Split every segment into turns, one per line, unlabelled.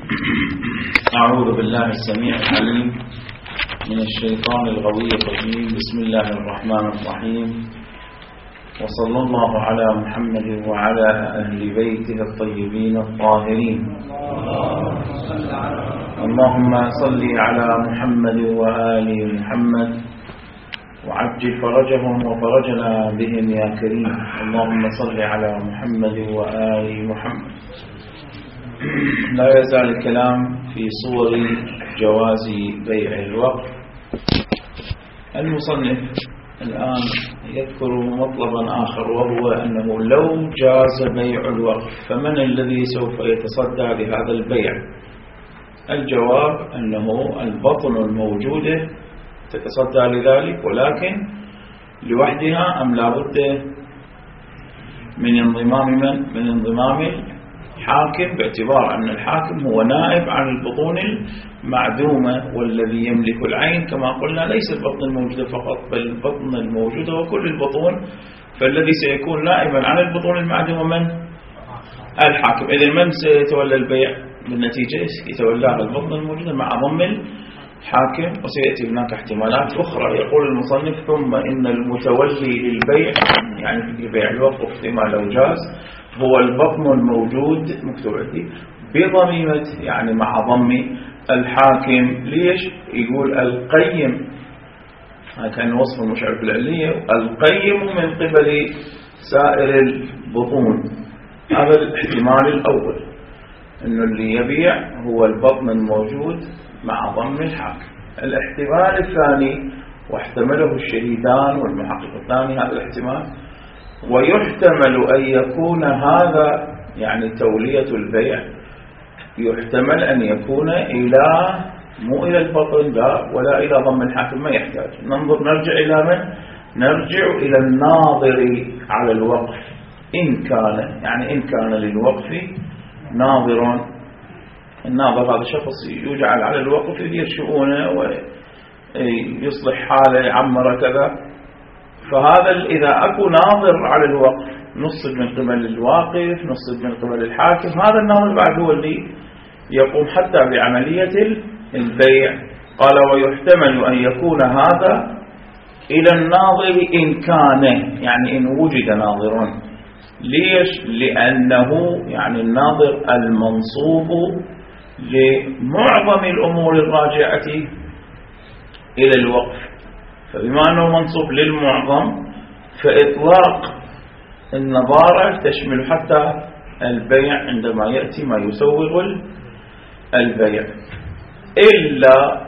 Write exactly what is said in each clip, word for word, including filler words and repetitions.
أعوذ بالله السميع العليم من الشيطان الغوي الرجيم. بسم الله الرحمن الرحيم، وصلى الله على محمد وعلى أهل بيته الطيبين الطاهرين. اللهم صل على محمد وآل محمد وعجل فرجهم وفرجنا بهم يا كريم. اللهم صل على محمد وآل محمد. لا يزال الكلام في صور جواز بيع الوقف. المصنف الآن يذكر مطلبا آخر، وهو أنه لو جاز بيع الوقف فمن الذي سوف يتصدى لهذا البيع؟ الجواب أنه البطن الموجودة تتصدى لذلك، ولكن لوحدها أم لا بد من انضمام من من انضمام الحاكم، باعتبار أن الحاكم هو نائب عن البطون المعدومة والذي يملك العين، كما قلنا ليس البطن الموجودة فقط بل البطن الموجودة وكل البطون، فالذي سيكون نائبا عن البطون المعدومة من؟ الحاكم. إذن من سيتولى البيع بالنتيجة؟ يتولى البطن الموجودة مع ضم الحاكم، وسيأتي هناك احتمالات أخرى. يقول المصنف: ثم إن المتولي للبيع، يعني في بيع الوقف فيما لو جاز، هو البطن الموجود مكتوب عندي بضميمة، يعني مع ضم الحاكم. ليش؟ يقول القيم، هذا كان وصف المشعر العلية، القيم من قبل سائر البطون. هذا الاحتمال الأول، إنه اللي يبيع هو البطن الموجود مع ضم الحاكم. الاحتمال الثاني، واحتمله الشهيدان والمحقق الثاني هذا الاحتمال، ويحتمل أن يكون هذا يعني تولية البيع، يحتمل أن يكون إلى مو إلى البطن لا ولا إلى ضم الحاكم، ما يحتاج. ننظر نرجع إلى من؟ نرجع إلى الناظر على الوقف إن كان، يعني إن كان للوقف ناظر. الناظر هذا شخص يجعل على الوقف يدير شؤونه ويصلح حاله يعمر كذا، فهذا إذا أكو ناظر على الوقف نصب من قبل الواقف نصب من قبل الحاكم، هذا الناظر بعد هو اللي يقوم حتى بعملية البيع. قال: ويحتمل أن يكون هذا إلى الناظر إن كان، يعني إن وجد ناظر. ليش؟ لأنه يعني الناظر المنصوب لمعظم الأمور الراجعة إلى الوقف، فبما أنه منصوب للمعظم فإطلاق النظارة تشمل حتى البيع عندما يأتي ما يسوغ البيع، إلا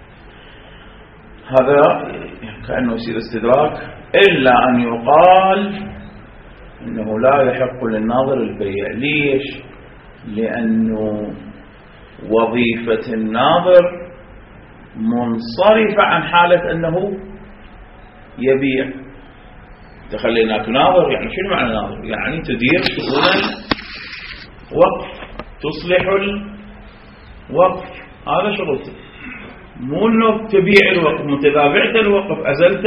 هذا كأنه يصير استدراك، إلا أن يقال إنه لا يحق للناظر البيع. ليش؟ لأنه وظيفة الناظر منصرفة عن حالة أنه يبيع. تخليناك ناظر، يعني شنو معنى ناظر؟ يعني تدير شؤون الوقف، تصلح الوقف، هذا شغلته. مو انه تبيع الوقف، متتابعت الوقف أزلت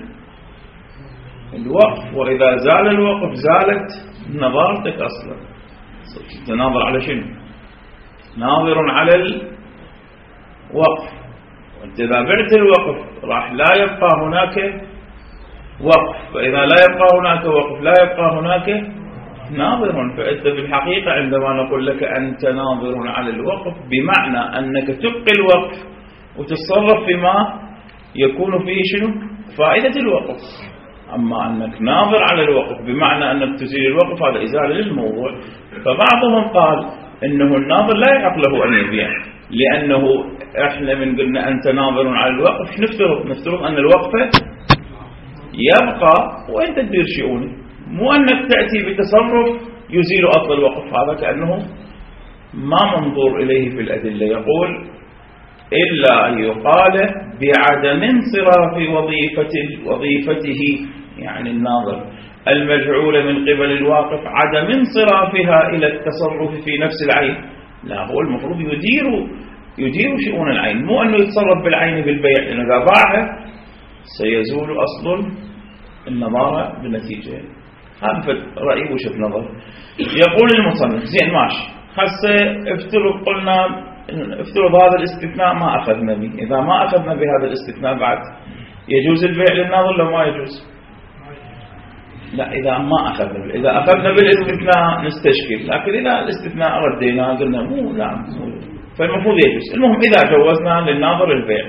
الوقف، وإذا زال الوقف زالت نظارتك أصلا. تناظر على شنو؟ ناظر على الوقف، وإذا بعت الوقف راح لا يبقى هناك وقف، فإذا لا يبقى هناك وقف لا يبقى هناك ناظر. فأنت في الحقيقة عندما نقول لك أنت ناظر على الوقف بمعنى أنك تبقي الوقف وتتصرف فيما يكون فيه شنو؟ فائدة الوقف. أما أنك ناظر على الوقف بمعنى أنك تزيل الوقف، هذا إزالة للموضوع. فبعضهم قال إنه الناظر لا يحق له أن يبيع، لأنه إحنا من قلنا أنت ناظر على الوقف، نفترض نفترض أن الوقف يبقى وأنت تدير شؤونه، مو أنك تأتي بتصرف يزيل أصل الوقف. هذا كأنه ما منظور إليه في الأدلة. يقول: إلا أن يقال بعدم انصراف وظيفة وظيفته، يعني الناظر المجعولة من قبل الواقف، عدم انصرافها إلى التصرف في نفس العين. لا، هو المفروض يدير يدير شؤون العين، مو أنه يتصرف بالعين بالبيع، لأنه إذا باعها سيزول أصل النظارة بالنتيجة. هذا رأي وشف نظر. يقول المصنف: زين ماشي، هسه افترض قلنا افترض هذا الاستثناء ما أخذنا به. إذا ما أخذنا بهذا الاستثناء بعد يجوز البيع للناظر لو ما يجوز؟ لا، إذا ما أخذنا به. إذا أخذنا بالاستثناء نستشكل، لكن إذا الاستثناء ردينا قلنا مو لا مو، فالمفروض يجوز. المهم إذا جوزنا للناظر البيع،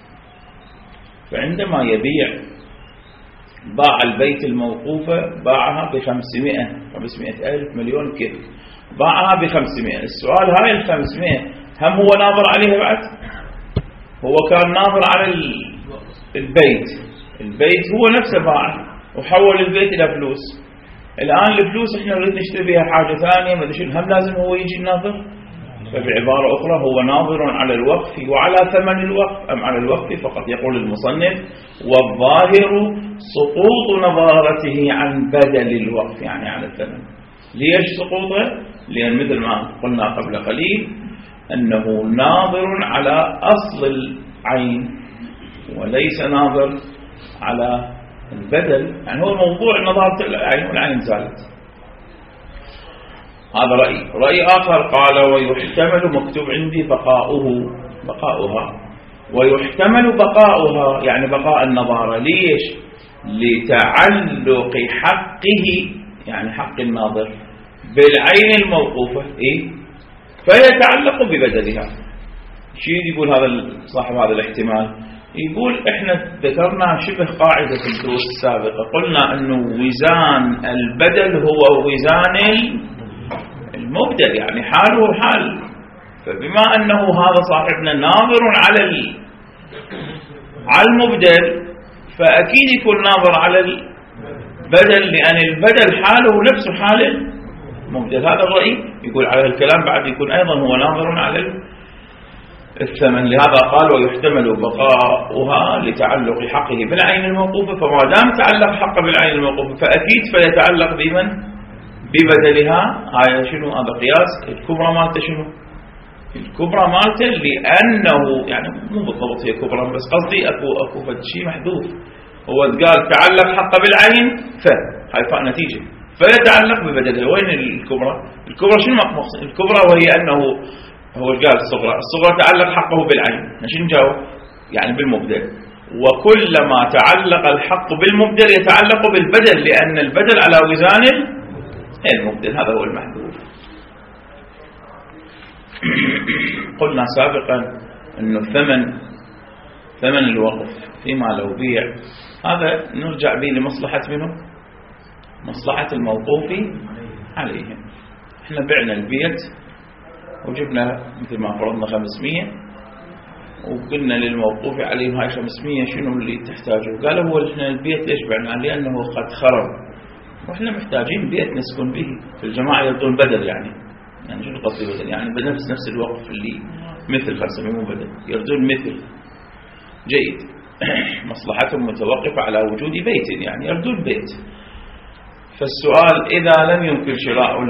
فعندما يبيع باع البيت الموقوفة باعها بخمسمائة خمسمائة ألف مليون كيف باعها بخمسمائة. السؤال هاي الخمسمائة هم هو ناظر عليها بعد؟ هو كان ناظر على البيت، البيت هو نفسه باع وحول البيت إلى فلوس. الآن الفلوس إحنا نريد نشتري بها حاجة ثانية ما أدري هم لازم هو يجي الناظر؟ فبعبارة أخرى هو ناظر على الوقف وعلى ثمن الوقف أم على الوقف فقط؟ يقول المصنف والظاهر سقوط نظارته عن بدل الوقف، يعني على الثمن. ليش سقوطه؟ لأن مثل ما قلنا قبل قليل أنه ناظر على أصل العين وليس ناظر على البدل، يعني هو موضوع نظارة العين والعين زالت. هذا رأي. رأي آخر قال ويحتمل، مكتوب عندي بقاؤه بقاؤها، ويحتمل بقاؤها يعني بقاء النظارة. ليش؟ لتعلق حقه، يعني حق الناظر بالعين الموقوفة، إيه؟ فيتعلق ببدلها. شيء يقول هذا صاحب هذا الاحتمال؟ يقول احنا ذكرنا شبه قاعدة في الدروس السابقة، قلنا انه وزان البدل هو وزان المبدل، يعني حاله حال. فبما انه هذا صاحبنا ناظر على على المبدل فاكيد يكون ناظر على البدل، لان البدل حاله نفس حال المبدل. هذا الرأي يقول على الكلام بعد يكون ايضا هو ناظر على الثمن. لهذا قال ويحتمل بقاؤها لتعلق حقه بالعين الموقوفة، فما دام تعلق حقه بالعين الموقوفة فأكيد فيتعلق بمن؟ ببدلها. هاي شنو؟ هذا قياس الكبرى مالته. شنو الكبرى مالته؟ لأنه يعني مو بالضبط هي كبرى، بس قصدي أكو أكو فد شيء محذوف. هو قال تعلق حقه بالعين ف هاي فاء نتيجة فيتعلق ببدلها. وين الكبرى؟ الكبرى شنو مقصود الكبرى؟ وهي أنه هو قال الصغرى، الصغرى تعلق حقه بالعين، شنو نجاوب؟ يعني بالمبدل. وكلما تعلق الحق بالمبدل يتعلق بالبدل، لأن البدل على وزان المبدل. هذا هو المحذوف. قلنا سابقا أنه ثمن ثمن الوقف فيما لو بيع هذا نرجع به لمصلحة منه؟ مصلحة الموقوف عليهم. احنا بعنا البيت وجبنا مثل ما فرضنا خمسمية وقلنا للموقوف عليهم هاي خمسمية شنو اللي تحتاجه؟ قالوا هو احنا البيت ليش بعنا؟ لأنه قد خرب واحنا محتاجين بيت نسكن به. في الجماعة يردون بدل، يعني يعني شنو قصدي بدل؟ يعني بنفس نفس الوقف اللي مثل خمسمية مو بدل، يردون مثل. جيد. مصلحتهم متوقفة على وجود بيت، يعني يردون بيت. فالسؤال إذا لم يمكن شراء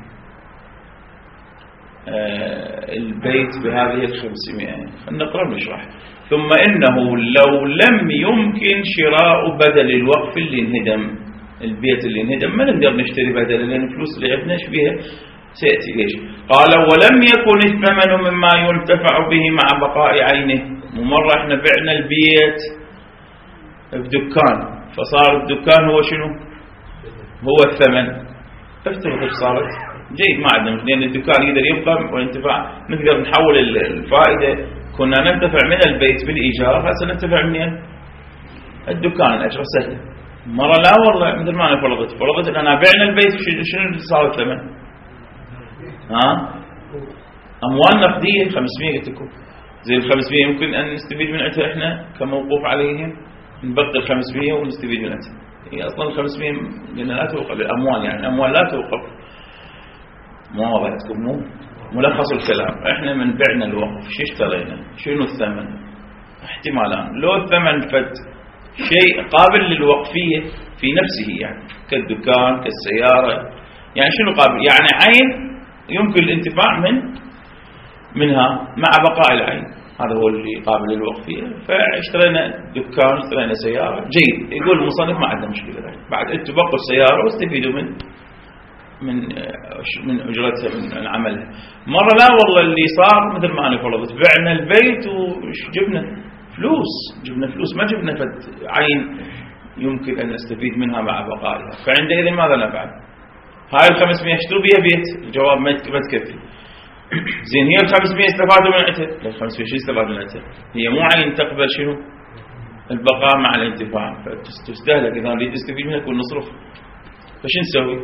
البيت بهذه الخمسمائة، نقرأ نشرح. ثم إنه لو لم يمكن شراء بدل الوقف اللي انهدم، البيت اللي انهدم ما نقدر نشتري بدل لأن الفلوس اللي عندنا ايش بيها؟ سيأتي. ليش؟ قال ولم يكن الثمن مما ينتفع به مع بقاء عينه. مرة احنا بعنا البيت بدكان، فصار الدكان هو شنو؟ هو الثمن. افترض ايش صارت؟ جيد، ما عندنا، لأن الدكان يقدر يبقى وينتفع، نقدر نحول الفائدة. كنا ننتفع من البيت بالإيجار، هسه ننتفع من الدكان. الأجرة سهلة. مرة لا والله مثل ما أنا فرضت فرضت أن أنا بعنا البيت، شنو اللي صار الثمن؟ ها؟ أموال نقدية خمسمية قلت لكم. زي الخمسمية يمكن أن نستفيد منها إحنا كموقوف عليهم، نبقي الخمسمية ونستفيد منها. هي أصلا الخمسمية لأن لا توقف الأموال، يعني الأموال لا توقف. ما وضعتكم مو ملخص الكلام. احنا من بعنا الوقف شو اشترينا؟ شنو الثمن؟ احتمالان. لو الثمن فد شيء قابل للوقفية في نفسه، يعني كالدكان كالسيارة، يعني شنو قابل؟ يعني عين يمكن الانتفاع من منها مع بقاء العين، هذا هو اللي قابل للوقفية. فاشترينا دكان، اشترينا سيارة. جيد. يقول المصنف ما عندنا مشكلة، بعد انتوا بقوا السيارة واستفيدوا من من من أجرتها من عملها. مرة لا والله اللي صار مثل ما أنا فرضت، بعنا البيت وش جبنا فلوس، جبنا فلوس ما جبنا فد عين يمكن أن نستفيد منها مع بقائها، فعندئذ ماذا نفعل؟ هاي الخمسمية اشتروا بيها بيت، الجواب ما تكفي. زين هي الخمسمية استفادوا من عتها، الخمسمية شو استفادوا من عتها؟ هي مو عين تقبل شنو؟ البقاء مع الانتفاع، فتستهلك. إذا نريد نستفيد منها نكون نصرف، فشو نسوي؟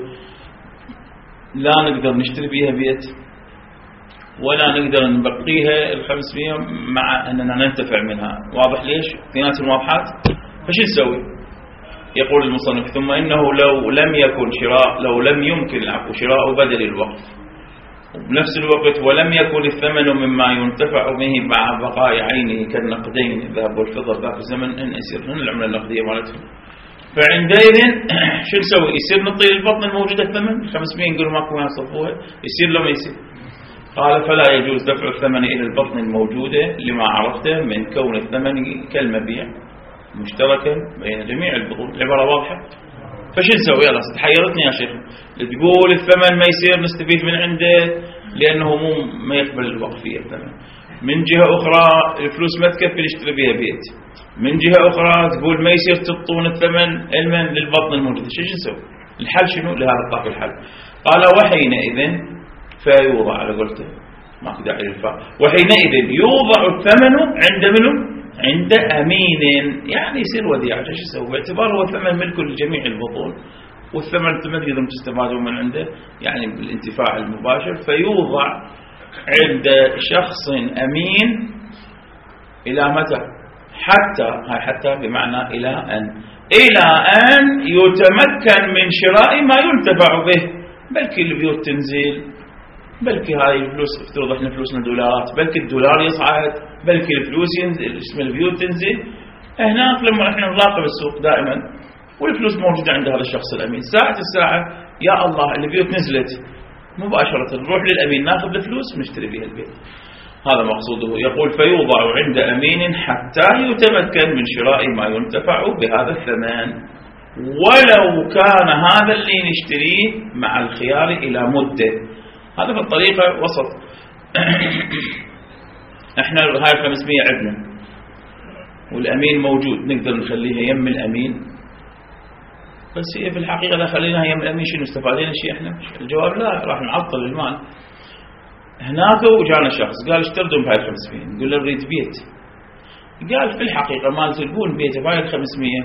لا نقدر نشتري بيها بيت ولا نقدر نبقيها الخمسمية مع أننا ننتفع منها. واضح ليش؟ اثنيناتهم واضحات. فشو نسوي؟ يقول المصنف ثم إنه لو لم يكن شراء لو لم يمكن العفو شراء بدل الوقف وبنفس الوقت ولم يكن الثمن مما ينتفع به مع بقاء عينه كالنقدين الذهب والفضة ذاك الزمن إن يصير هن العملة النقدية مالتهم، فعندئذ شو نسوي؟ يصير نطي البطن الموجودة الثمن خمسمية نقول ماكو ما يصرفوها، يصير لو ما يصير؟ قال فلا يجوز دفع الثمن إلى البطن الموجودة لما عرفته من كون الثمن كالمبيع مشتركا بين جميع البطون. العبارة واضحة. فشو نسوي؟ يلا تحيرتني يا شيخ، تقول الثمن ما يصير نستفيد من عنده لأنه مو ما يقبل الوقفية الثمن، من جهة أخرى الفلوس ما تكفي نشتري بها بيت، من جهة أخرى تقول ما يصير تطون الثمن المن للبطن الموجود. شو نسوي؟ الحل شنو لهذا الطاق؟ الحل قال وحينئذ فيوضع على قولته ما في داعي للفاء، وحينئذ يوضع الثمن عند منه؟ عند أمين، يعني يصير وديعة. شو يسوي؟ باعتبار هو الثمن ملك لجميع البطون والثمن تقدرون تستفادون من عنده يعني بالانتفاع المباشر، فيوضع عند شخص أمين إلى متى؟ حتى هاي حتى بمعنى إلى أن إلى أن يتمكن من شراء ما ينتفع به. بلكي البيوت تنزل، بلكي هاي الفلوس افترض احنا فلوسنا دولارات، بلكي الدولار يصعد، بلكي الفلوس ينزل، اسم البيوت تنزل. هناك لما احنا نراقب السوق دائما والفلوس موجودة عند هذا الشخص الأمين، ساعة الساعة يا الله البيوت نزلت مباشرة نروح للأمين ناخذ الفلوس ونشتري بها البيت. هذا مقصوده. يقول فيوضع عند أمين حتى يتمكن من شراء ما ينتفع بهذا الثمن، ولو كان هذا اللي نشتريه مع الخيار إلى مدة. هذا بالطريقة وسط. احنا هاي الخمسمية عندنا والأمين موجود، نقدر نخليها يم الأمين، بس هي في الحقيقة لا خليناها يم الأمين شنو استفادين شيء احنا؟ الجواب لا، راح نعطل المال. هناك وجانا شخص قال اشتردوا بهاي الخمسمية، نقول له نريد بيت. قال في الحقيقة ما تلقون بيت بهاي الخمسمية،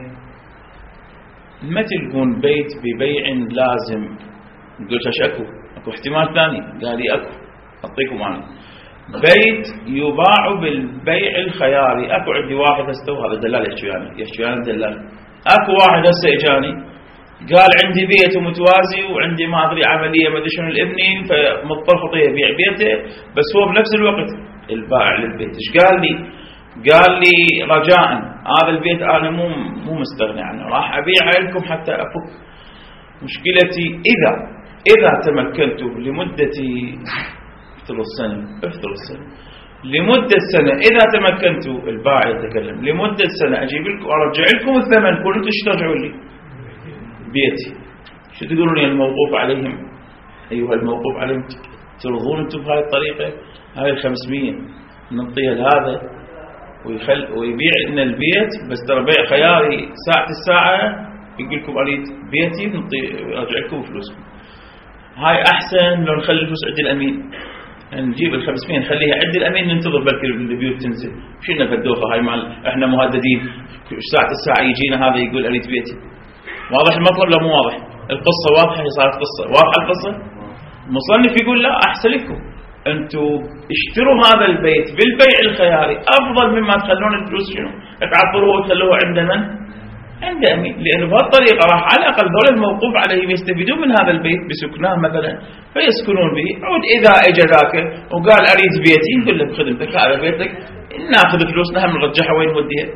ما تلقون بيت ببيع لازم. قلت ايش اكو؟ اكو احتمال ثاني. قال لي اكو، اعطيكم انا بيت يباع بالبيع الخياري. اكو عندي واحد هسه، هذا دلال يحكي يحكي انا دلال. اكو واحد هسه اجاني قال عندي بيت ومتوازي وعندي ما ادري عمليه ما ادري شنو لابني، فمضطر خطيه يبيع بيته، بس هو بنفس الوقت البائع للبيت ايش قال لي؟ قال لي رجاء هذا البيت انا مو مو مستغني عنه، راح ابيعه لكم حتى افك مشكلتي. اذا اذا تمكنت لمده افترض سنه افترض سنه لمده سنه اذا تمكنت، البائع يتكلم، لمده سنه اجيب لكم ارجع لكم الثمن كله، انتم ايش ترجعوا لي؟ بيتي. شو تقولون يا الموقوف عليهم؟ ايها الموقوف عليهم ترضون انتم بهاي الطريقه؟ هاي الخمسمية نعطيها لهذا ويخل ويبيع لنا البيت، بس ترى بيع خياري ساعة الساعة، يقول لكم اريد بيتي نعطي ارجع لكم فلوسكم. هاي احسن لو نخلي الفلوس عند الامين، نجيب الخمسمية نخليها عند الامين، ننتظر بلكي البيوت تنزل. شلنا فالدوخه هاي مال احنا مهددين ساعة الساعة يجينا هذا يقول اريد بيتي. واضح المطلب لا مو واضح؟ القصة واضحة، هي صارت قصة واضحة القصة. المصنف يقول لا أحسن لكم أنتوا اشتروا هذا البيت بالبيع الخياري أفضل مما تخلون الفلوس شنو تعطلوه وتخلوه عند من؟ عند أمين، لأنه بهالطريقة راح على الأقل ذول الموقوف عليهم يستفيدون من هذا البيت بسكناه مثلا فيسكنون به. عود إذا اجى ذاك وقال أريد بيتي نقول له بخدمتك هذا بيتك، ناخذ فلوسنا هم نرجعها وين نوديها؟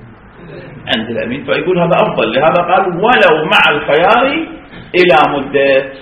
عند الأمين. فيقول هذا أفضل، لهذا قال ولو مع الخيار إلى مدة.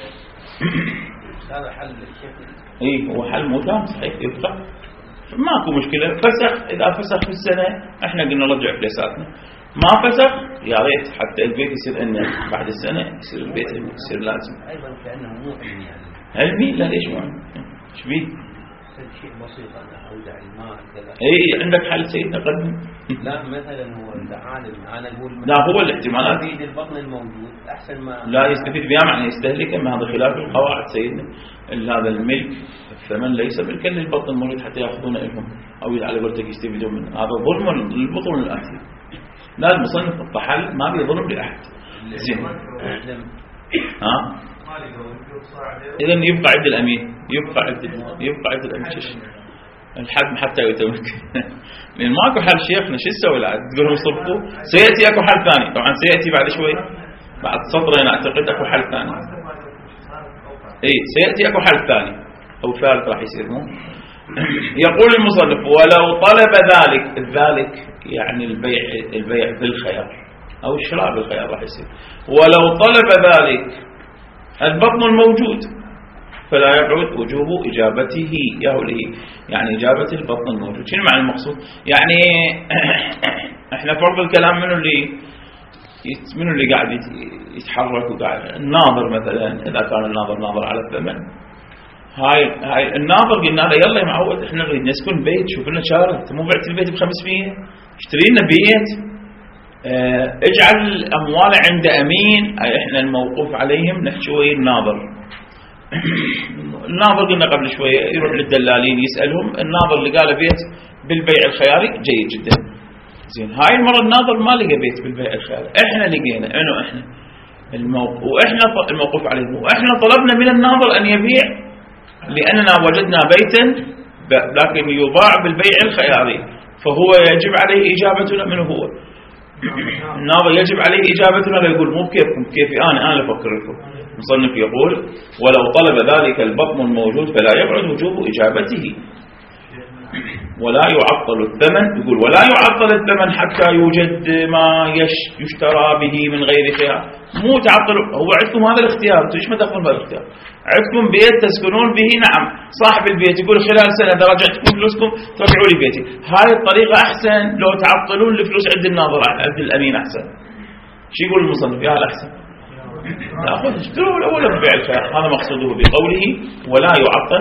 هذا حل الشيخ.
إيه هو حل مو تام صحيح، يبقى ماكو مشكلة. فسخ إذا فسخ في السنة احنا قلنا رجع فلساتنا، ما فسخ يا ريت حتى البيت يصير انه بعد السنة يصير البيت يصير لازم.
أيضا كأنه مو علمي يعني.
علمي؟ لا ليش مو علمي؟ ايش بيه؟
شيء بسيط أنا أودع الماء كذا.
اي عندك حل سيدنا قدم.
لا مثلا هو العالم أنا أقول
لا هو الاحتمالات
يزيد البطن الموجود أحسن ما
لا يستفيد بها معنى يستهلكه، ما هذا خلاف القواعد سيدنا. هذا الملك الثمن ليس ملكا للبطن المريض حتى يأخذونه لهم أو على قولتك يستفيدون منه، هذا ظلم للبطن الآتية. لا المصنف الطحل ما بيظلم لأحد. زين ها إذا يبقى عند الأمين يبقى عند يبقى عند الأمين الحد حتى يتمكن. لأن ماكو حل شيخنا شو نسوي العاد تقولهم صرفوا سيأتي أكو حل ثاني، طبعا سيأتي بعد شوي بعد سطرين أعتقد أكو حل ثاني. إيه سيأتي أكو حل ثاني أو ثالث راح يصير مو. يقول المصنف ولو طلب ذلك ذلك يعني البيع البيع بالخيار أو الشراء بالخيار راح يصير. ولو طلب ذلك البطن الموجود فلا يبعد وجوب إجابته يهله، يعني إجابة البطن الموجود. شنو معنى المقصود؟ يعني احنا فرض الكلام منه اللي منه اللي قاعد يتحرك وقاعد الناظر مثلا، إذا كان الناظر ناظر على الثمن هاي هاي الناظر قلنا له يلا يا معود احنا نريد نسكن بيت، شوف لنا شارع، انت مو بعت البيت ب خمسمية اشتري لنا بيت، اه اجعل الاموال عند امين احنا الموقوف عليهم. نحكي ويا الناظر الناظر قلنا قبل شويه يروح للدلالين يسالهم، الناظر اللي قال بيت بالبيع الخياري جيد جدا. زين هاي المره الناظر ما لقى بيت بالبيع الخياري، احنا لقينا انه احنا الموقوف واحنا الموقوف عليهم، واحنا طلبنا من الناظر ان يبيع لأننا وجدنا بيتا لكن يباع بالبيع الخياري، فهو يجب عليه إجابتنا. من هو الناظر يجب عليه إجابتنا، لا يقول مو بكيفكم كيفي أنا أنا أفكر لكم. المصنف يقول ولو طلب ذلك البطن الموجود فلا يبعد وجوب إجابته ولا يعطل الثمن. يقول ولا يعطل الثمن حتى يوجد ما يشترى به من غير خيار. مو تعطل، هو عندكم هذا الاختيار، انتم ليش ما تاخذون هذا الاختيار؟ عندكم بيت تسكنون به، نعم صاحب البيت يقول خلال سنه اذا رجعتكم فلوسكم ترجعوا لي بيتي. هاي الطريقه احسن لو تعطلون الفلوس عند الناظر عند الامين احسن. شو يقول المصنف؟ يا الاحسن تاخذ اشتروا الاول ببيع الخيار. هذا مقصوده بقوله ولا يعطل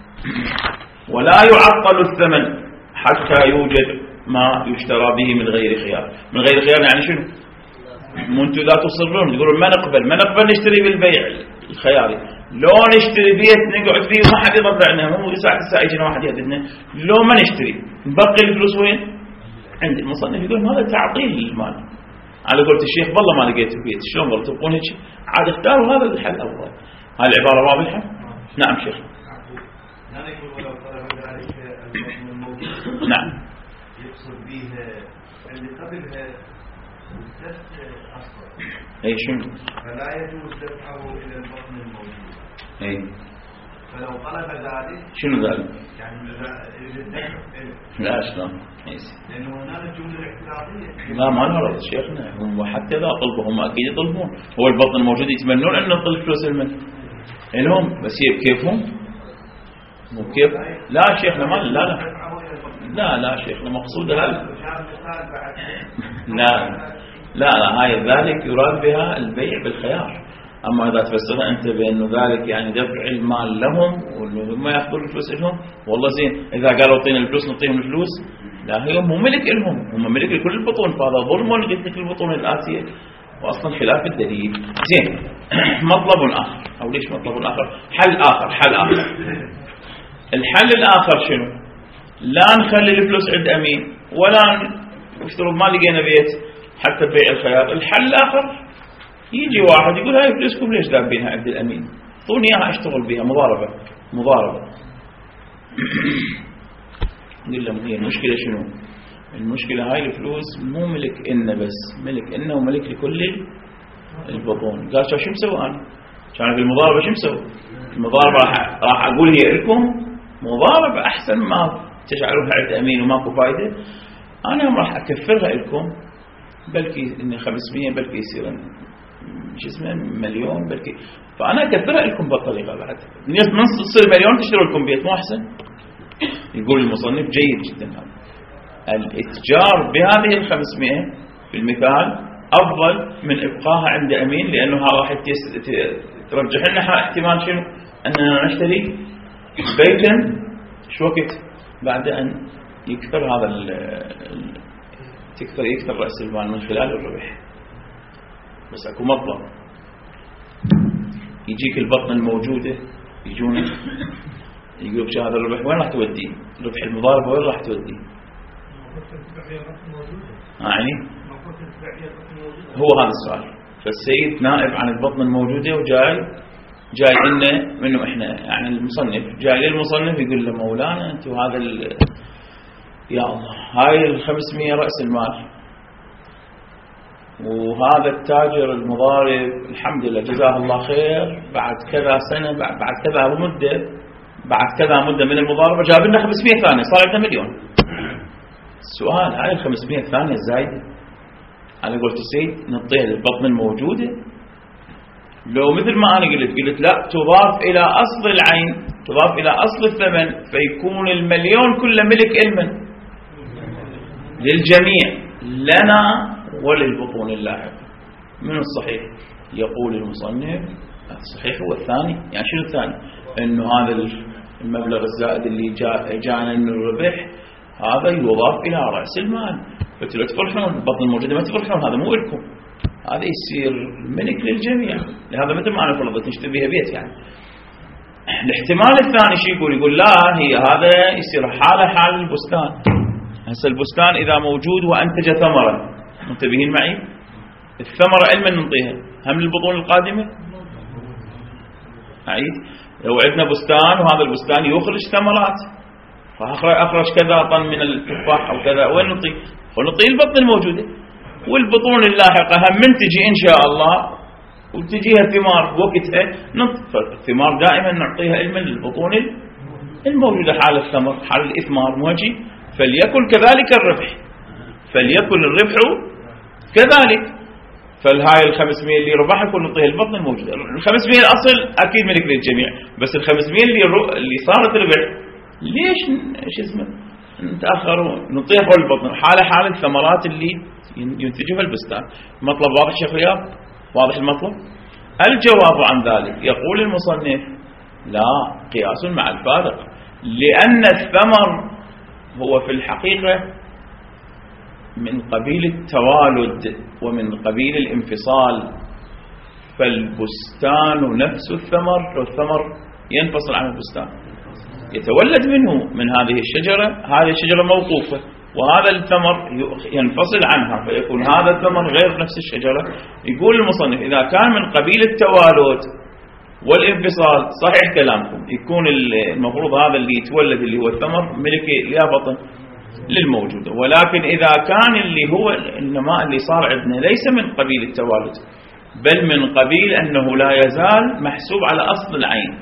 ولا يعطل الثمن حتى يوجد ما يشترى به من غير خيار. من غير خيار يعني شنو؟ مو انتم لا تصرون تقولون ما نقبل ما نقبل نشتري بالبيع الخياري، لو نشتري بيت نقعد فيه وما حد يضرعنا، مو ساعة الساعة يجينا واحد يهددنا، لو ما نشتري نبقي الفلوس وين؟ عند المصنف. يقول هذا تعطيل للمال. على قولة الشيخ والله ما لقيت البيت، شلون ظل تبقون هيك؟ عاد اختاروا هذا الحل الأول. هاي العبارة واضحة؟ نعم شيخ. نعم
يقصد بها اللي قبلها
اي شنو؟
فلا يجوز دفعه الى البطن الموجود.
اي
فلو طلب ذلك
شنو ذلك؟
يعني الدفع
لا شلون؟
لانه هناك الجمله الاعتراضيه.
لا ما نرد شيخنا، هم حتى اذا طلبوا هم اكيد يطلبون، هو البطن الموجود يتمنون ان نطلب فلوس المن لهم، بس هي بكيفهم مو بكيف. لا شيخنا ما لا لا لا لا شيخنا مقصود لا لا لا لا هاي ذلك يراد بها البيع بالخيار. أما إذا تفسرها أنت بأنه ذلك يعني دفع المال لهم وأنه هم يأخذون الفلوس لهم، والله زين إذا قالوا اعطينا الفلوس نعطيهم الفلوس، لا هي مو ملك لهم، هم ملك لكل البطون، فهذا ظلم لك البطون الآتية وأصلا خلاف الدليل. زين مطلب آخر، أو ليش مطلب آخر؟ حل آخر حل آخر الحل الآخر شنو؟ لا نخلي الفلوس عند أمين ولا نفترض ما لقينا بيت حتى بيع الخيار. الحل الآخر يجي واحد يقول هاي فلوسكم ليش دابينها عند الأمين؟ طوني إياها أشتغل بها مضاربة مضاربة. نقول لهم هي المشكلة شنو؟ المشكلة هاي الفلوس مو ملك إنا بس، ملك إنا وملك لكل البطون. قال شو مسوي أنا؟ كان في المضاربة شو مسوي؟ المضاربة راح راح أقول هي لكم مضاربة أحسن ما تجعلوها عند أمين وماكو فايدة. أنا راح أكفرها لكم، بلكي إن خمسمية بلكي يصير شو اسمه مليون بلكي، فأنا أكفرها لكم بالطريقة بعد من تصير مليون تشتروا لكم بيت مو أحسن؟ يقول المصنف جيد جدا هذا الاتجار بهذه الخمسمية في المثال أفضل من إبقاها عند أمين، لأنه هذا راح ترجح لنا احتمال شنو؟ أننا نشتري بيتا شو وقت بعد أن يكثر هذا تكثر يكثر رأس المال من خلال الربح. بس أكو مطلب، يجيك البطن الموجودة يجونك يقولك هذا الربح وين راح توديه؟ ربح المضاربة وين راح توديه؟ يعني هو هذا السؤال. فالسيد نائب عن البطن الموجودة وجاي جاي لنا منه احنا، يعني المصنف جاي للمصنف يقول له مولانا انتم هذا يا الله هاي الخمسمية رأس المال، وهذا التاجر المضارب الحمد لله جزاه الله خير بعد كذا سنة بعد كذا مدة بعد كذا مدة من المضاربة جاب لنا خمسمية ثانية صار عندنا مليون. السؤال هاي الخمسمية الثانية زايدة، أنا قلت السيد نعطيها للبطن الموجودة، لو مثل ما أنا قلت قلت لا تضاف إلى أصل العين، تضاف إلى أصل الثمن، فيكون المليون كله ملك المن للجميع لنا وللبطون اللاحقة. من الصحيح؟ يقول المصنف الصحيح هو الثاني. يعني شنو الثاني؟ إنه هذا المبلغ الزائد اللي جاء جاءنا من الربح هذا يضاف إلى رأس المال. قلت له تفرحون البطن الموجودة ما تفرحون، هذا مو لكم، هذا يصير ملك للجميع. لهذا مثل ما أنا فرضت نشتري بها بيت. يعني الاحتمال الثاني شيء يقول يقول لا هي هذا يصير حالة حال البستان. هسه البستان إذا موجود وأنتج ثمرة، منتبهين معي؟ الثمرة علما ننطيها هم للبطون القادمة. أعيد، لو عندنا بستان وهذا البستان يخرج ثمرات، فأخرج كذا طن من التفاح أو كذا، وين نعطي؟ ونعطي البطن الموجودة، والبطون اللاحقة هم من تجي إن شاء الله وتجيها ثمار بوقتها نطفى. الثمار دائما نعطيها علما للبطون الموجودة حال الثمر حال الإثمار موجي. فليكن كذلك الربح، فليكن الربح كذلك. فالهاي الخمسمية اللي ربح يكون نعطيها البطن الموجودة. الخمسمية الأصل أكيد ملك للجميع، بس الخمسمية اللي اللي صارت ربح ليش ايش اسمه نتأخروا نعطيها حول البطن حالة حال الثمرات اللي ينتجها البستان. مطلب واضح شيخ رياض؟ واضح المطلب؟ الجواب عن ذلك يقول المصنف لا قياس مع الفارق، لأن الثمر هو في الحقيقة من قبيل التوالد ومن قبيل الانفصال. فالبستان نفس الثمر، والثمر ينفصل عن البستان، يتولد منه من هذه الشجرة، هذه الشجرة موقوفة وهذا الثمر ينفصل عنها فيكون هذا الثمر غير نفس الشجرة. يقول المصنف إذا كان من قبيل التوالد والانفصال صحيح كلامكم، يكون المفروض هذا اللي يتولد اللي هو الثمر ملك يا بطن للموجودة. ولكن إذا كان اللي هو النماء اللي صار عندنا ليس من قبيل التوالد بل من قبيل أنه لا يزال محسوب على أصل العين.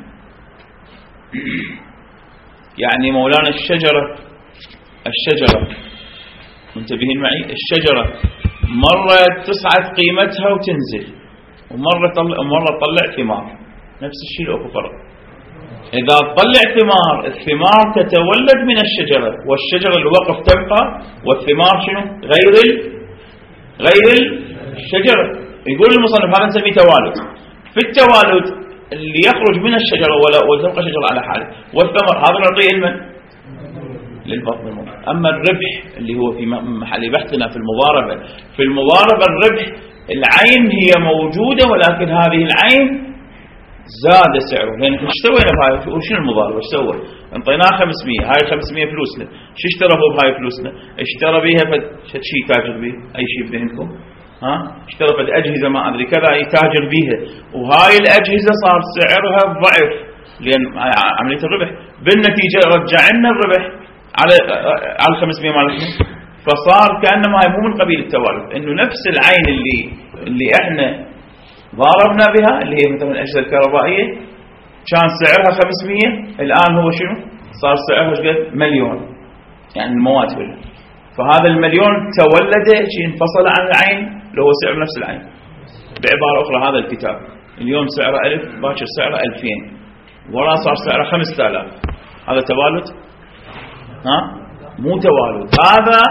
يعني مولانا الشجرة الشجرة منتبهين معي؟ الشجرة مرة تصعد قيمتها وتنزل، ومرة طلع مرة تطلع ثمار، نفس الشيء لو فرق. إذا تطلع ثمار الثمار تتولد من الشجرة، والشجرة الوقف تبقى، والثمار شنو؟ غير ال... غير الشجرة. يقول المصنف هذا نسميه توالد. في التوالد اللي يخرج من الشجرة ولا وتبقى شجرة على حاله، والثمر هذا نعطيه علما للبطن الموجود. أما الربح اللي هو في محل بحثنا في المضاربة، في المضاربة الربح العين هي موجودة ولكن هذه العين زاد سعره. لأن ايش سوينا بهاي؟ وشنو المضاربة؟ ايش سوى؟ انطيناه خمسمية، هاي خمسمية فلوسنا، شو اشترى هو بهاي فلوسنا؟ اشترى بيها فد شيء تاجر به، أي شيء بذهنكم؟ ها؟ اشترى فد أجهزة ما أدري كذا يتاجر بيها، وهاي الأجهزة صار سعرها ضعف لأن عملية الربح، بالنتيجة رجع لنا الربح على على خمسمية مالتنا. فصار كأنما هي مو من قبيل التوالد، إنه نفس العين اللي اللي إحنا ضاربنا بها اللي هي مثلا الأجهزة الكهربائية كان سعرها خمسمية، الآن هو شنو؟ صار سعرها قد مليون، يعني المواد كلها. فهذا المليون تولد شيء انفصل عن العين لو هو سعر نفس العين. بعبارة أخرى هذا الكتاب اليوم سعره ألف، باكر سعره ألفين، ورا صار سعره خمسة آلاف. هذا توالد؟ ها؟ مو توالد. هذا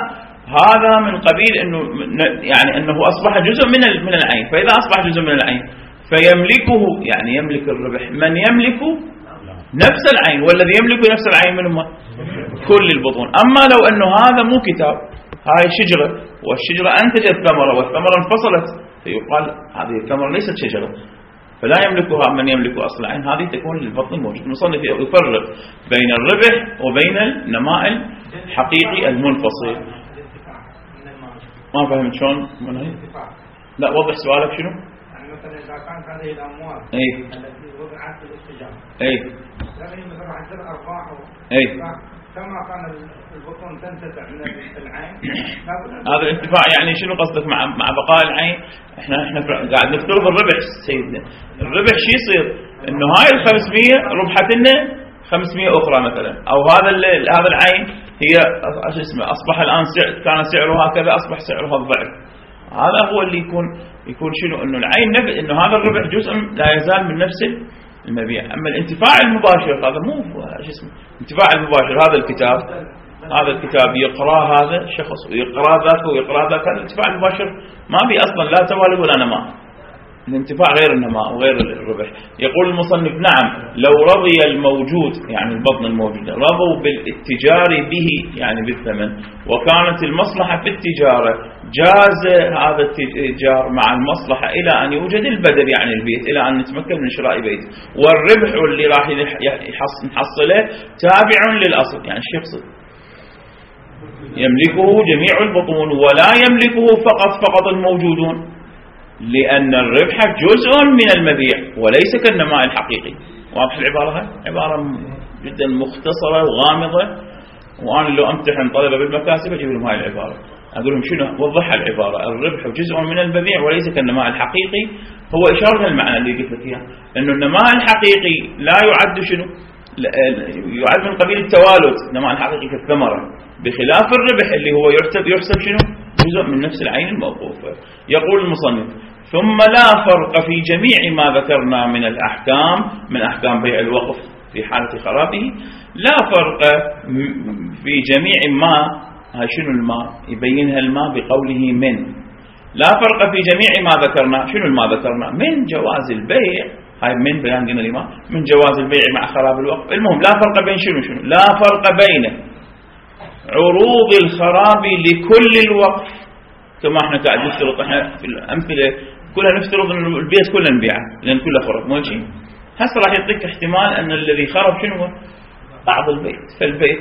هذا من قبيل انه يعني انه اصبح جزء من من العين. فاذا اصبح جزء من العين فيملكه، يعني يملك الربح من يملك نفس العين، والذي يملك نفس العين من هم؟ كل البطون. اما لو انه هذا مو كتاب، هاي شجره، والشجره انتجت ثمره والثمره انفصلت، فيقال هذه الثمره ليست شجره، فلا يملكها من يملك اصل العين، هذه تكون للبطن الموجود. المصنف يفرق بين الربح وبين النماء الحقيقي المنفصل. ما فهمت شلون؟ لا وضح سؤالك شنو؟
يعني مثلا اذا كانت هذه الاموال
اي
التي وضعت في الاستجابه
اي
لكن مثلا عند الارباح
اي
كما كان البطون تنتفع من العين
هذا الانتفاع يعني شنو قصدك مع مع بقاء العين؟ احنا احنا قاعد نفترض الربح سيدنا. الربح شو يصير؟ انه هاي ال خمسمية ربحت لنا خمسمية اخرى مثلا، او هذا هذا العين هي ايش اسمه اصبح الان سعر، كان سعرها كذا اصبح سعرها الضعف. هذا هو اللي يكون يكون شنو؟ انه العين نفس انه هذا الربح جزء لا يزال من نفس المبيع. اما الانتفاع المباشر هذا مو ايش اسمه انتفاع المباشر، هذا الكتاب هذا الكتاب يقراه هذا الشخص ويقراه ذاك ويقراه ذاك، هذا الانتفاع المباشر ما بي اصلا لا توالد ولا نماء. الانتفاع غير النماء وغير الربح. يقول المصنف نعم لو رضي الموجود يعني البطن الموجود رضوا بالاتجار به يعني بالثمن، وكانت المصلحة في التجارة جاز هذا التجار مع المصلحة إلى أن يوجد البدل يعني البيت، إلى أن نتمكن من شراء بيت، والربح اللي راح نحصله تابع للأصل. يعني شو يقصد؟ يملكه جميع البطون ولا يملكه فقط فقط الموجودون، لأن الربح جزء من المبيع وليس كالنماء الحقيقي. واضح العبارة؟ هاي عبارة جدا مختصرة وغامضة، وأنا لو أمتحن طلبة بالمكاسب أجيب لهم هاي العبارة، أقول لهم شنو وضح العبارة. الربح جزء من المبيع وليس كالنماء الحقيقي، هو إشارة المعنى اللي قلت لك إياه، إنه النماء الحقيقي لا يعد شنو؟ يعد من قبيل التوالد، النماء الحقيقي كالثمرة، بخلاف الربح اللي هو يحسب يحسب شنو؟ جزء من نفس العين الموقوفة. يقول المصنف ثم لا فرق في جميع ما ذكرنا من الأحكام من أحكام بيع الوقف في حالة خرابه، لا فرق في جميع ما، هاي شنو الماء؟ يبينها الماء بقوله من، لا فرق في جميع ما ذكرنا. شنو ما ذكرنا؟ من جواز البيع، هاي من بيان قلنا الإمام من جواز البيع مع خراب الوقف. المهم لا فرق بين شنو شنو لا فرق بين عروض الخراب لكل الوقف، كما احنا قاعد نفترض احنا في الأمثلة كلها نفترض ان البيت كله نبيعه لأن كله خرب مو شيء. هسه راح يعطيك احتمال أن الذي خرب شنو هو؟ بعض البيت، فالبيت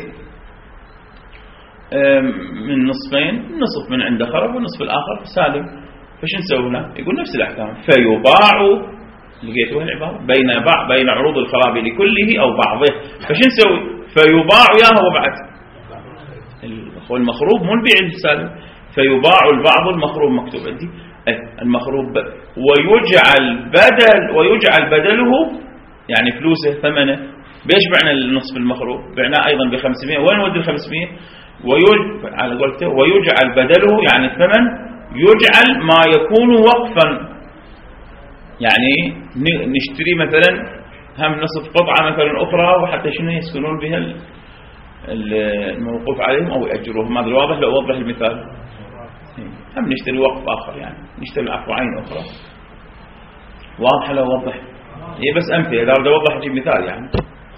من نصفين، نصف من عنده خرب والنصف الآخر سالم، فش نسوي هنا؟ يقول نفس الأحكام فيباع، لقيتوها العبارة بين باع بين عروض الخراب لكله أو بعضه، فش نسوي؟ فيباع ياه وبعد هو المخروب مو البيع السالم، فيباع البعض المخروب مكتوب عندي المخروب ويجعل بدل ويجعل بدله يعني فلوسه ثمنه. بيش بعنا النصف المخروب؟ بعناه أيضا بخمسمية. وين ودي الخمسمية؟ ويج... على قولته ويجعل بدله يعني الثمن يجعل ما يكون وقفا، يعني نشتري مثلا هم نصف قطعة مثلا أخرى وحتى شنو يسكنون بها الموقوف عليهم أو يأجروهم. هذا واضح؟ لو أوضح المثال هم نشتري وقف آخر يعني نشتري عفو عين أخرى. واضح لو أوضح؟ هي بس أمثلة، إذا أريد أوضح أجيب مثال يعني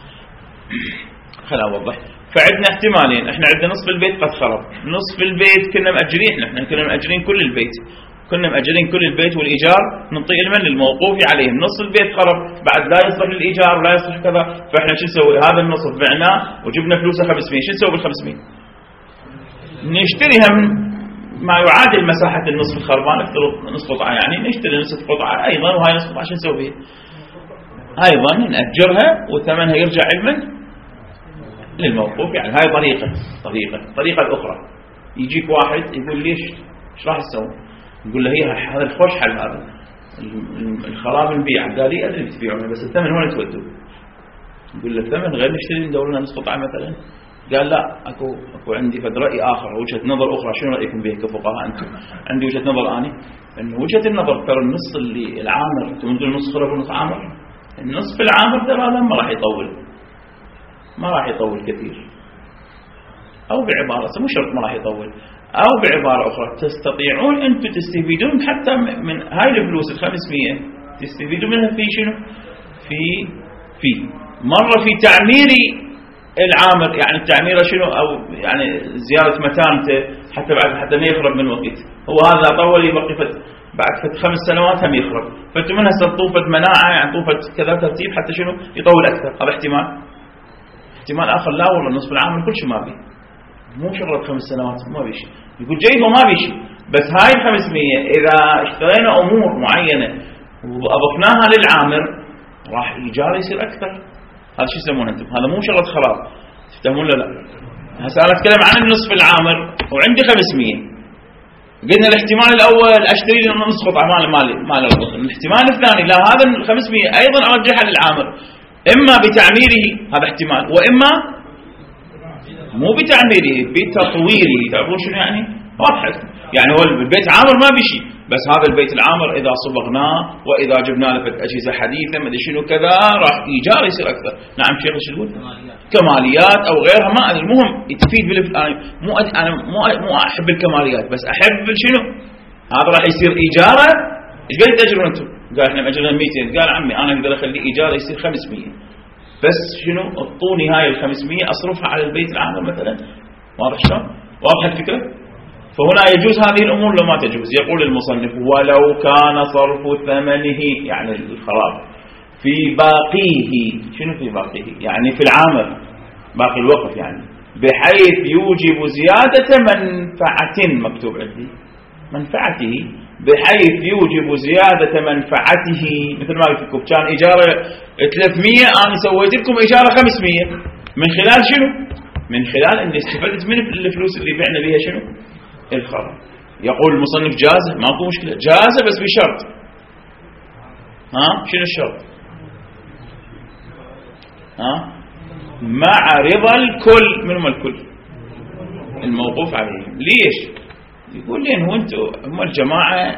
خلنا أوضح. فعندنا احتمالين، احنا عندنا نصف البيت قد خرب، نصف البيت كنا مأجرين، احنا كنا مأجرين كل البيت، كنا مأجرين كل البيت والإيجار ننطي المن للموقوف عليهم. نصف البيت خرب بعد لا يصلح للإيجار ولا يصلح كذا، فاحنا شو نسوي؟ هذا النصف بعناه وجبنا فلوسه خمسمية، شو نسوي بالخمسمية؟ نشتريها من ما يعادل مساحة النصف الخربان، افترض نصف قطعة يعني نشتري نصف قطعة أيضا، وهاي نصف قطعة شو نسوي بها؟ أيضا نأجرها وثمنها يرجع المن للموقوف يعني. هاي طريقة طريقة الطريقة الأخرى يجيك واحد يقول ليش ايش راح تسوي؟ يقول له هي هذا الخوش حل، هذا الخراب نبيع. قال لي أدري تبيعونه بس الثمن وين تودوه؟ يقول له الثمن غير نشتري ندور لنا نصف قطعة مثلا. قال لا اكو اكو عندي فد رأي آخر وجهة نظر أخرى. شنو رأيكم به كفقهاء أنتم؟ عندي وجهة نظر أنا إنه وجهة النظر ترى النص اللي العامر تقول نص خرب ونص عامر، النصف العامر ترى ما راح يطول، ما راح يطول كثير، أو بعبارة مو شرط ما راح يطول، أو بعبارة أخرى تستطيعون أنتم تستفيدون حتى من هاي الفلوس الخمسمية، تستفيدون منها في شنو؟ في في مرة في تعمير العامر، يعني التعمير شنو؟ أو يعني زيارة متانته حتى بعد حتى ما يخرب من وقت. هو هذا طول يبقي بعد فت خمس سنوات هم يخرب، فانتم منها طوفة مناعة، يعني طوفة كذا ترتيب حتى شنو؟ يطول أكثر. هذا احتمال. احتمال آخر لا والله نصف العام كل شيء ما بي، مو شغلة خمس سنوات ما بيشي. يقول جيد وما بيشي، بس هاي الخمسمية إذا اشترينا أمور معينة وأضفناها للعامر راح إيجار يصير أكثر. هذا شو يسمونه أنتم؟ هذا مو شغلة خراب، تفهمون لا لا؟ هسه أنا أتكلم عن النصف العامر وعندي خمسمية. قلنا الاحتمال الأول أشتري لي نصف قطعة مال مال مال الوطن. الاحتمال الثاني لا، هذا الخمسمية أيضا أرجعها للعامر، إما بتعميره هذا احتمال، وإما مو بتعميره بتطويره. تعرفون شنو يعني؟ واضح يعني هو البيت عامر ما بشي، بس هذا البيت العامر إذا صبغناه وإذا جبنا له أجهزة حديثة ما أدري شنو كذا راح إيجار يصير أكثر. نعم شيخ شو تقول؟ كماليات أو غيرها ما أدري، المهم تفيد بالف... أنا مو أد... أنا مو مو أحب الكماليات، بس أحب شنو؟ هذا راح يصير إيجاره. إيش قد تأجرون أنتم؟ قال إحنا مأجرنا مئتين. قال عمي أنا أقدر أخلي إيجاره يصير خمسمية، بس شنو؟ اعطوني هاي الخمسمية أصرفها على البيت العامر مثلا. واضح شلون؟ واضح الفكرة؟ فهنا يجوز هذه الأمور لو ما تجوز. يقول المصنف ولو كان صرف ثمنه يعني الخراب في باقيه. شنو في باقيه؟ يعني في العامر باقي الوقف، يعني بحيث يوجب زيادة منفعة. مكتوب عندي منفعته، بحيث يوجب زيادة منفعته. مثل ما قلت لكم كان إيجاره ثلاثمية أنا سويت لكم إيجاره خمسمية. من خلال شنو؟ من خلال أني استفدت من الفلوس اللي بعنا بها شنو؟ الخراب. يقول المصنف جازة، ما أكو مشكلة، جازة بس بشرط. ها شنو الشرط؟ ها مع رضا الكل. من هم الكل؟ الموقوف عليهم. ليش؟ يقول لين هو انتم هم الجماعة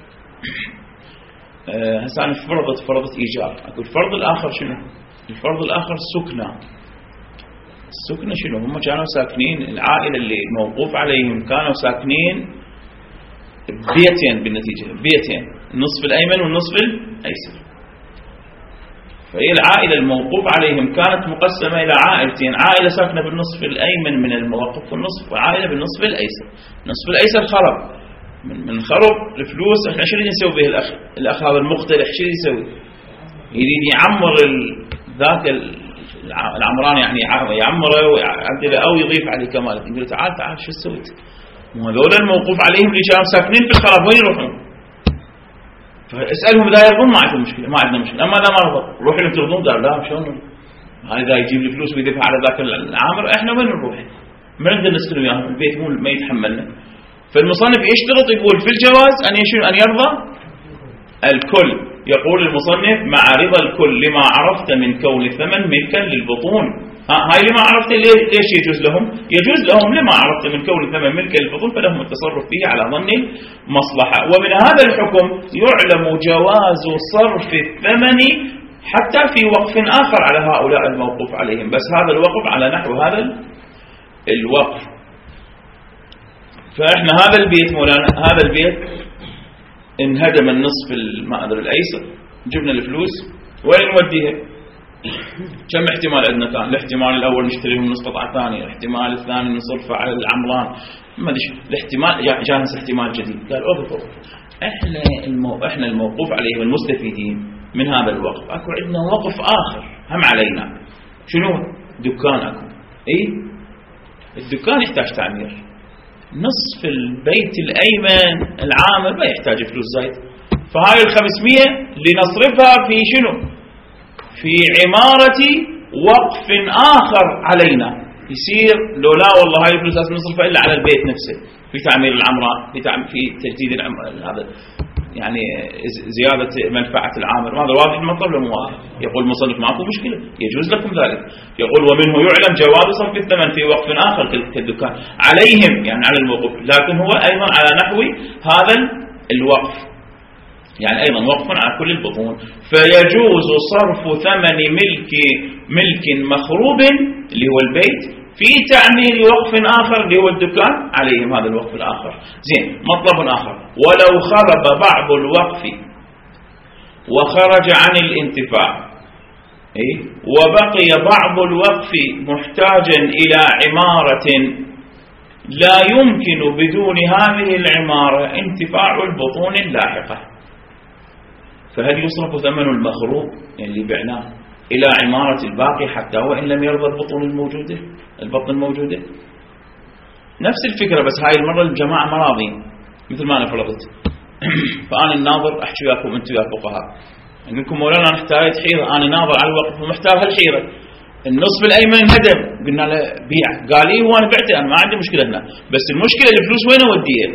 هسه أنا فرضت فرضت إيجار. أقول الفرض الآخر شنو؟ الفرض الآخر سكنة. السكنة شنو؟ هم كانوا ساكنين، العائلة اللي موقوف عليهم كانوا ساكنين بيتين بالنتيجة، بيتين، النصف الأيمن والنصف الأيسر. فهي العائلة الموقوف عليهم كانت مقسمة إلى عائلتين، عائلة ساكنة بالنصف الأيمن من الموقف والنصف، وعائلة بالنصف الأيسر. النصف الأيسر خرب، من, من خرب الفلوس احنا شو اللي نسوي به؟ الأخ الأخ هذا المقترح شو يسوي؟ يريد يعمر ذاك العمران، يعني يعمره ويعدله أو يضيف عليه كمال. يقول له تعال تعال شو سويت؟ وهذول الموقوف عليهم اللي كانوا ساكنين في الخراب وين يروحون؟ فاسألهم إذا يرضون ما عندهم مشكلة، ما عندنا مشكلة. أما إذا ما رضوا روحوا لهم ترضون. قال لا شلون؟ هذا إذا يجيب لي فلوس ويدفع على ذاك العامر إحنا وين نروح؟ ما نقدر نسكن وياهم، البيت مو ما يتحملنا. فالمصنف يشترط يقول في الجواز أن يشير أن يرضى الكل. يقول المصنف مع رضا الكل لما عرفت من كون الثمن ملكا للبطون. هاي لما عرفت ليش يجوز لهم؟ يجوز لهم لما عرفت من كون الثمن ملكا للبطون فلهم التصرف فيه على ظن المصلحة. ومن هذا الحكم يعلم جواز صرف الثمن حتى في وقف آخر على هؤلاء الموقوف عليهم، بس هذا الوقف على نحو هذا الوقف. فإحنا هذا البيت مولانا، هذا البيت انهدم النصف المأذر الأيسر، جبنا الفلوس وين نوديها؟ كم احتمال عندنا كان؟ الاحتمال الأول نشتريهم نصف قطعة ثانية، الاحتمال الثاني نصرفه على العمران، ما ادري الاحتمال جاهز احتمال جديد. قال اوقف احنا المو... احنا الموقوف عليهم المستفيدين من هذا الوقف اكو عندنا وقف آخر هم علينا. شنو؟ دكان اكو. اي الدكان يحتاج تعمير. نصف البيت الأيمن العامر ما يحتاج فلوس زايد، فهاي الخمسمية لنصرفها في شنو؟ في عمارة وقف آخر علينا. يصير لو لا والله هاي الفلوس لازم نصرفها إلا على البيت نفسه، في تعمير العمران، في تعم في تجديد العمران، هذا يعني زيادة منفعة العامر. هذا واضح المطلب ولا مو واضح؟ يقول المصنف ماكو مشكلة، يجوز لكم ذلك. يقول ومنه يعلم جواز صرف الثمن في وقف آخر كالدكان عليهم، يعني على الموقوف، لكن هو أيضا على نحو هذا الوقف، يعني أيضا وقف على كل البطون. فيجوز صرف ثمن ملك ملك مخروب اللي هو البيت في تعمير وقف آخر اللي هو الدكان عليهم هذا الوقف الآخر. زين، مطلب آخر: ولو خرب بعض الوقف وخرج عن الانتفاع إيه؟ وبقي بعض الوقف محتاجا إلى عمارة لا يمكن بدون هذه العمارة انتفاع البطون اللاحقة، فهل يصرف ثمن المخروب اللي بعناه إلى عمارة الباقي حتى وإن لم يرضى البطون الموجودة البطن الموجودة؟ نفس الفكرة، بس هاي المرة الجماعة مراضين مثل ما أنا فرضت. فأنا الناظر أحكي وياكم أنتم يا فقهاء، أقول لكم مولانا نحتاج حيرة، أنا ناظر على الوقف ومحتاج هالحيرة، النصف الأيمن انهدم، قلنا له بيع، قال إيه وأنا بعته، أنا ما عندي مشكلة هنا، بس المشكلة الفلوس وين أوديها؟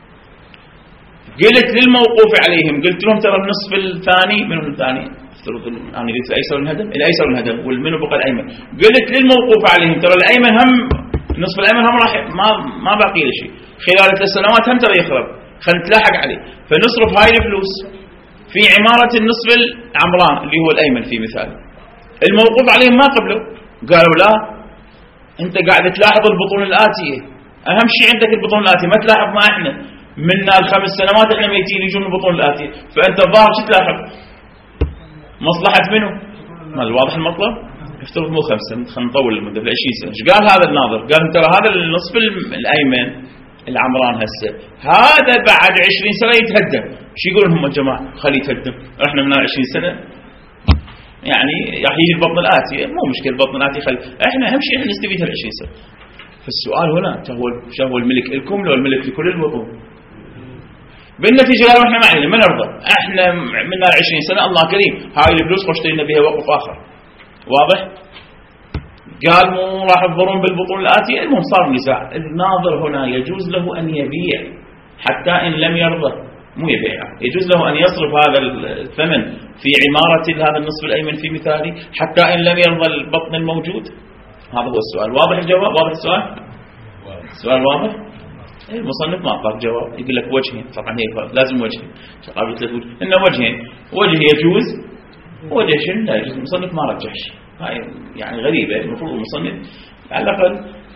قلت للموقوف عليهم، قلت لهم ترى النصف الثاني من الثاني افترض أنا قلت الأيسر انهدم، الأيسر انهدم والمنو بقى الأيمن، قلت للموقوف عليهم ترى الأيمن هم النصف الأيمن هم راح ما ما باقي له شيء خلال ثلاث سنوات، هم ترى يخرب، خلينا نتلاحق عليه، فنصرف هاي الفلوس في عمارة النصف العمران اللي هو الأيمن في مثال. الموقوف عليهم ما قبلوا، قالوا لا أنت قاعد تلاحظ البطون الآتية، أهم شيء عندك البطون الآتية، ما تلاحظ ما إحنا منا الخمس سنوات إحنا ميتين يجون البطون الآتية، فأنت الظاهر شو تلاحظ؟ مصلحة منه؟ ما الواضح المطلب؟ افترض مو خمس سنة، خلينا نطول المدة في عشرين سنة. ايش قال هذا الناظر؟ قال ترى هذا النصف الأيمن العمران هسه هذا بعد عشرين سنة يتهدم. شو يقولون هم الجماعة؟ خليه يتهدم، احنا من عشرين سنة يعني راح يجي البطن الآتي، مو مشكلة البطن الآتي خلي، احنا أهم شيء احنا نستفيد هال عشرين سنة. فالسؤال هنا هو هو الملك لكم لو الملك لكل البطون؟ بالنتيجة قالوا احنا ما علينا ما نرضى، احنا من عشرين سنة الله كريم هاي الفلوس واشترينا بها وقف آخر. واضح؟ قال مو راح تضرون بالبطون الآتية. المهم صار نزاع. الناظر هنا يجوز له أن يبيع حتى إن لم يرضى، مو يبيع، يجوز له أن يصرف هذا الثمن في عمارة هذا النصف الأيمن في مثالي حتى إن لم يرضى البطن الموجود. هذا هو السؤال. واضح الجواب؟ واضح السؤال؟ السؤال واضح؟ المصنف ما أعطاك جواب، يقول لك وجهين، طبعا هي لازم وجهين، قابلت لك إنه وجهين، وجه يجوز وجه شن لا يجوز. المصنف ما رجح شيء، هاي يعني غريبة. المفروض المصنف على الأقل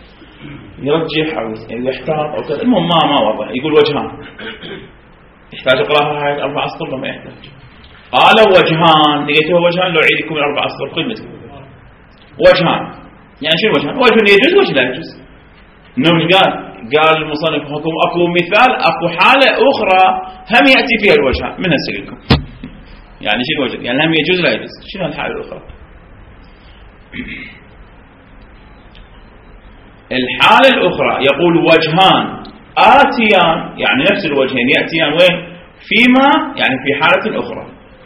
يرجح أو يحتاط أو كذا. المهم ما ما وضع، يقول وجهان. يحتاج أقراها هاي الأربع أسطر ما يحتاج. قال وجهان، لقيتها وجهان لو أعيدكم الأربع أسطر قلت وجهان، يعني شو وجهان؟ وجه يجوز وجه لا يجوز. إنه قال قال المصنف حكم أكو مثال أكو حالة أخرى هم يأتي فيها الوجهان، من هسه لكم يعني شو الوجه؟ يعني هم يجوز لا يجوز. شنو الحالة الأخرى؟ الحالة الأخرى يقول وجهان آتيان، يعني نفس الوجهين يأتيان وين؟ فيما يعني في حالة أخرى.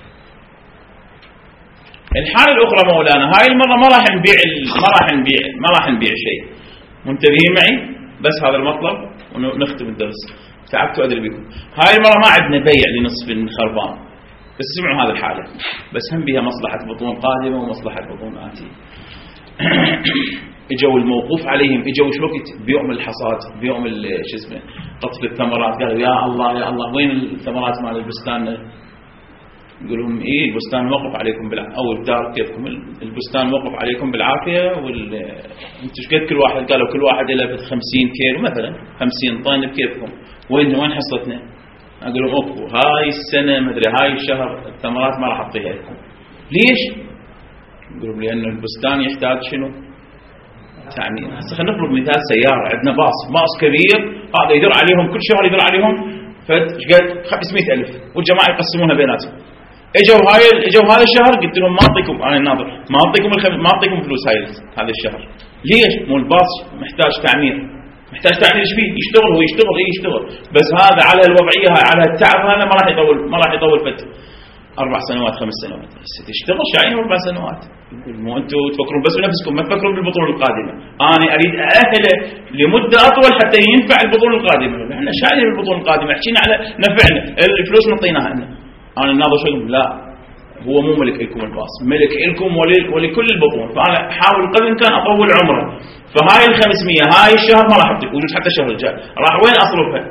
الحالة الأخرى مولانا هاي المرة ما راح نبيع ما راح نبيع ما راح نبيع شيء. منتبهين معي؟ بس هذا المطلب ونختم الدرس. تعبت أدري بكم. هاي المرة ما عندنا بيع لنصف خربان، بس اسمعوا هذا الحالة، بس هم بها مصلحة بطون قادمة ومصلحة بطون آتية. اجوا الموقوف عليهم، اجوا شو وقت بيوم الحصاد، بيوم شو اسمه قطف الثمرات، قالوا يا الله يا الله وين الثمرات مال البستان؟ يقول لهم ايه البستان موقف عليكم بالعافيه، او الدار كيفكم البستان موقف عليكم بالعافيه، وال انتم ايش قد كل واحد؟ قالوا كل واحد له خمسين كيلو مثلا، خمسين طن بكيفكم، وين وين حصتنا؟ اقول لهم اوكو هاي السنه ما ادري هاي الشهر الثمرات ما راح اعطيها لكم. ليش؟ يقولون لانه البستان يحتاج شنو؟ تعمير. هسه خلينا نفرض مثال سياره، عندنا باص باص كبير هذا يدور عليهم كل شهر يدور عليهم فد قد خمسمئة ألف، والجماعه يقسمونها بيناتهم. اجوا هاي اجوا هذا الشهر قلت لهم ما اعطيكم، انا الناظر ما اعطيكم الخم... ما اعطيكم فلوس هاي هذا الشهر. ليش؟ مو الباص محتاج تعمير، محتاج تعمير ايش فيه؟ يشتغل هو يشتغل اي يشتغل، بس هذا على الوضعيه هاي على التعب هذا ما راح يطول ما راح يطول فت اربع سنوات خمس سنوات. تشتغل شايين اربع سنوات. مو انتم تفكرون بس بنفسكم، ما تفكرون بالبطوله القادمه. انا اريد ااهله لمده اطول حتى ينفع البطوله القادمه. احنا شايلين البطوله القادمه، حكينا على نفعنا الفلوس نعطيناها لنا. انا الناظر شو لا هو مو ملك لكم الباص، ملك لكم ولكل البطون، فانا احاول قدر الامكان اطول عمره. فهاي ال خمسمئة هاي الشهر ما راح اعطيك وجود حتى الشهر الجاي، راح وين اصرفها؟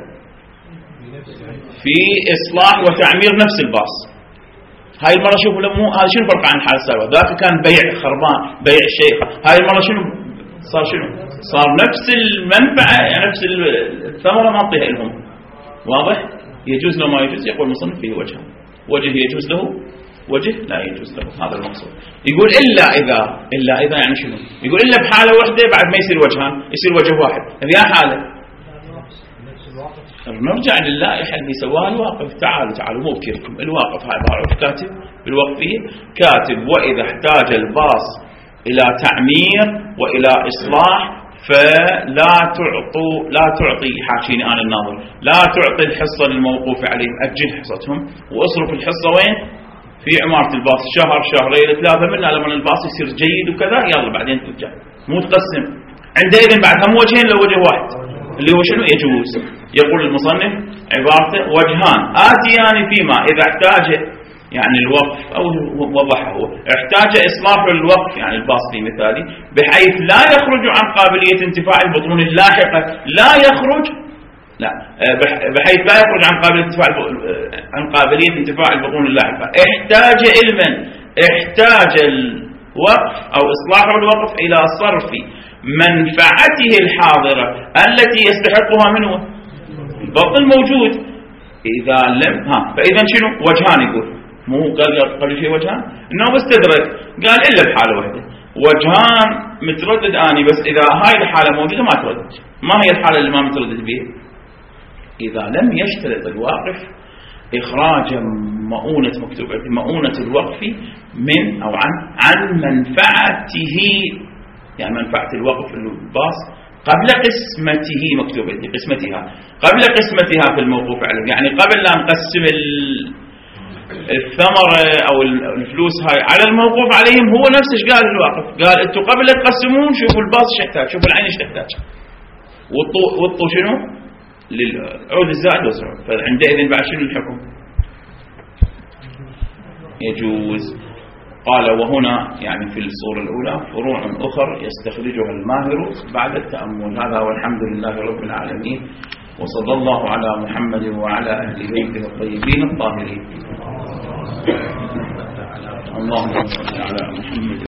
في اصلاح وتعمير نفس الباص. هاي المره شوفوا مو هذا شنو فرق عن الحاله السابقه؟ ذاك كان بيع خربان بيع شيء، هاي المره شنو صار شنو؟ صار نفس المنفعة يعني نفس الثمرة ما أعطيها لهم. واضح؟ يجوز له ما يجوز. يقول المصنف فيه وجهان، وجه يجوز له، وجه لا يجوز له. هذا المقصود. يقول إلا إذا إلا إذا يعني شنو؟ يقول إلا بحالة واحدة بعد ما يصير وجهان، يصير وجه واحد. هذه حالة. نرجع للائحة اللي سواها الواقف. تعالوا تعالوا مو بكيفكم. الواقف هاي بعرف كاتب بالوقفية كاتب وإذا احتاج الباص إلى تعمير وإلى إصلاح فلا تعطوا لا تعطي حاشيني أنا الناظر لا تعطي الحصة للموقوف عليهم، أجل حصتهم وأصرف الحصة وين؟ في عمارة الباص شهر شهرين ثلاثة منها لما الباص يصير جيد وكذا يلا بعدين ترجع، مو تقسم. عندئذ بعد هم وجهين لو وجه واحد اللي هو شنو؟ يجوز. يقول المصنف عبارته وجهان آتيان فيما إذا احتاج يعني الوقف أو وضحه هو احتاج إصلاح الوقف يعني الباص في مثالي بحيث لا يخرج عن قابلية انتفاع البطون اللاحقة لا يخرج لا بحيث لا يخرج عن قابلية انتفاع عن قابلية انتفاع البطون اللاحقة. احتاج علما احتاج الوقف أو إصلاح الوقف إلى صرف منفعته الحاضرة التي يستحقها منه البطن الموجود. إذا لم ها فإذا شنو؟ وجهان. يقول مو قال قبل شيء وجهان إنه بستدرك قال إلا بحالة واحدة وجهان متردد أني بس إذا هاي الحالة موجودة ما تردد. ما هي الحالة اللي ما متردد بها؟ إذا لم يشترط الواقف إخراج مؤونة مكتوبة مؤونة الوقف من أو عن عن منفعته يعني منفعة الوقف الباص قبل قسمته مكتوبة قسمتها قبل قسمتها في الموقوف عليه يعني قبل لا نقسم الثمرة أو الفلوس هاي على الموقوف عليهم. هو نفسه قال الواقف قال أنتوا قبل لا تقسمون شوفوا الباص ايش يحتاج شوفوا العين ايش تحتاج والطو والطو شنو للعود الزائد والزائد. فعندئذ بعد شنو الحكم؟ يجوز. قال وهنا يعني في الصورة الأولى فروع أخر يستخرجها الماهر بعد التأمل. هذا والحمد لله رب العالمين وصلى الله على محمد وعلى أهل بيته الطيبين الطاهرين. اللهم صل على محمد.